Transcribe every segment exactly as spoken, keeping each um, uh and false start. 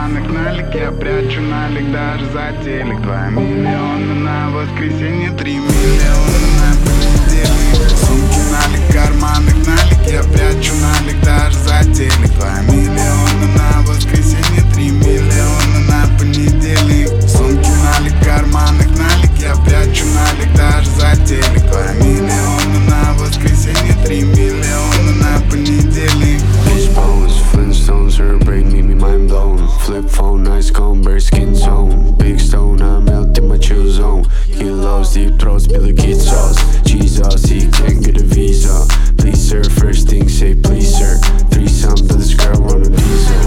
карманах налик, я прячу налик даже за телек. Два миллиона на воскресенье, три миллиона на понедельник. Сумки налик, карманах налик, я прячу налик даже за телек. Два миллиона на воскресенье, три миллиона на понедельник. Сумки налик, карманах налик, я прячу налик даже за телек. Два миллиона на воскресенье, три миллиона на понедельник. Fishbones, Flintstones, her brain made me mind blown. Flip phone, nice comb, bare skin tone. Big stone, I melt in my chill zone. He loves deep throats, be like kid sauce. Jesus, he can't get a visa. Please sir, first thing say please sir. Threesome, but this girl want a diesel.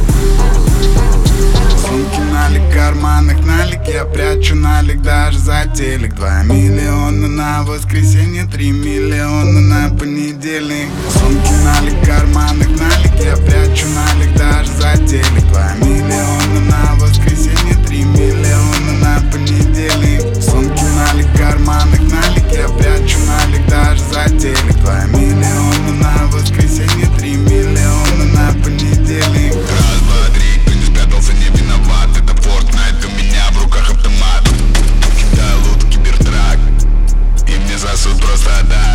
Сумки налик, карманах налик, я прячу налик даже за телек. Два миллиона на воскресенье, три миллиона на понедельник. Сумки налик, карманах налик, я прячу налик даже за телек. Два миллиона на воскресенье, три миллиона на понедельник. Сумки налик, карманах налик, я прячу налик даже за телек. Два миллиона на воскресенье, три миллиона на понедельник. Раз, два, три, кто не спрятался, не виноват. Это Fortnite, у меня в руках автомат. Кидаю лут, кибертрак, и мне засуд просто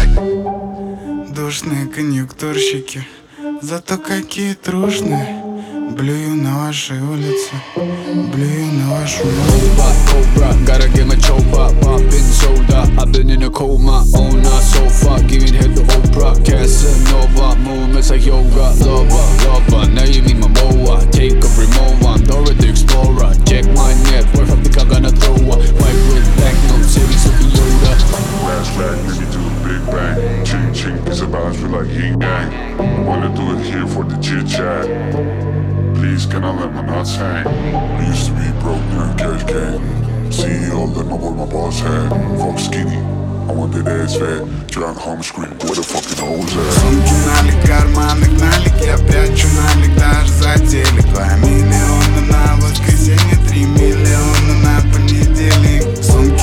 так. Душные конъюнктурщики, зато какие трушные. Блюю на вашей улице, блюю на вашу Cobra, Cobra, gotta get my chopa, poppin' soda. I've been in a coma, on a sofa, giving head to Oprah. Casanova, movements like yoga, lover, lover. Now you meet my boa, take a remote, I'm Dora the Explorer. Check my net worth, I think I'm gonna throw a white road back, no cities of Yoda. Flashback, maybe do a big bang. Ching ching, piece of balance feel like yin yang. Wanna do it here for the chit chat. Please, can I let my nuts hang? I used to be broke, now cash game. C E O, let my boy my boss had. Fuck skinny, I want that ass fat. Drunk home scream, where the fucking hoes at? Сумки налик, карманах налик, я прячу налик даже за телек. Два миллиона на воскресенье, три миллиона на понедельник. Сумки